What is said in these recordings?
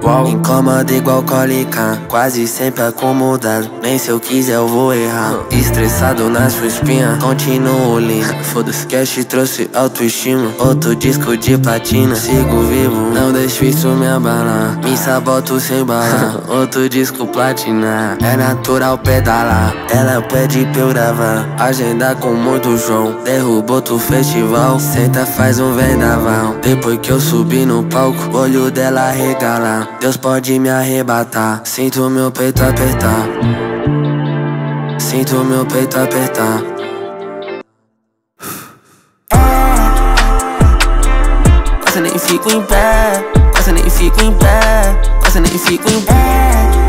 Incomoda igual cólica, quase sempre acomodado. Nem se eu quiser eu vou errar. Estressado na sua espinha, continuo lindo. Foda-se, cash trouxe autoestima. Outro disco de platina, sigo vivo, não deixo isso me abalar. Me saboto sem bala, outro disco platina. É natural pedalar, ela pede pra eu gravar. Agenda com muito show, derruba outro festival. Senta, faz um vendaval. Depois que eu subi no palco, o olho dela regala. Deus pode me arrebatar, sinto meu peito apertar. Sinto meu peito apertar. Quase nem fico em pé, quase nem fico em pé, quase nem fico em pé,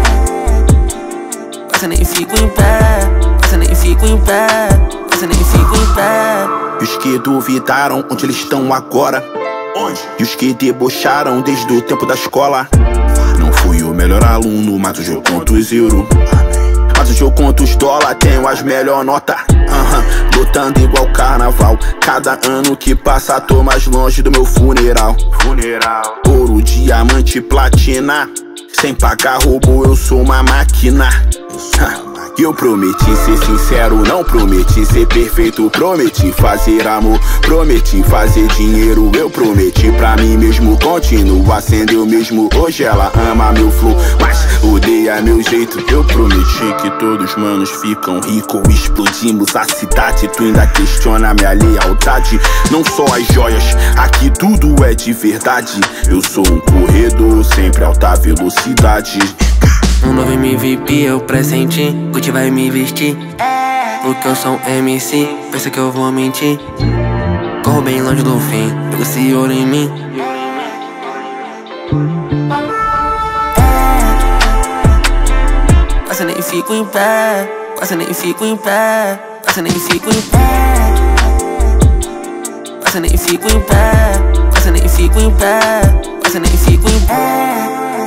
quase nem fico em pé, quase nem fico em pé, quase nem fico em pé. E os que duvidaram onde eles estão agora? Onde? E os que debocharam desde o tempo da escola? Não fui o melhor aluno, mas hoje eu conto os euro. Mas hoje eu conto os dólar, tenho as melhor nota. Lutando igual carnaval. Cada ano que passa tô mais longe do meu funeral. Ouro, diamante, platina. Sem pagar roubo, eu sou uma máquina. Eu prometi ser sincero, não prometi ser perfeito. Prometi fazer amor, prometi fazer dinheiro. Eu prometi pra mim mesmo, continuar sendo eu mesmo. Hoje ela ama meu flow, mas odeia meu jeito. Eu prometi que todos os manos ficam ricos. Explodimos a cidade, tu ainda questiona minha lealdade. Não só as joias, aqui tudo é de verdade. Eu sou um corredor, sempre alta velocidade. Um novo MVP eu pressenti, Gucci vai me vestir. Porque eu sou um MC, pensa que eu vou mentir. Corro bem longe do fim, pego esse ouro em mim. Quase nem fico em pé, quase nem fico em pé, quase nem fico em pé, quase nem fico em pé, quase nem fico em pé, quase nem fico em pé.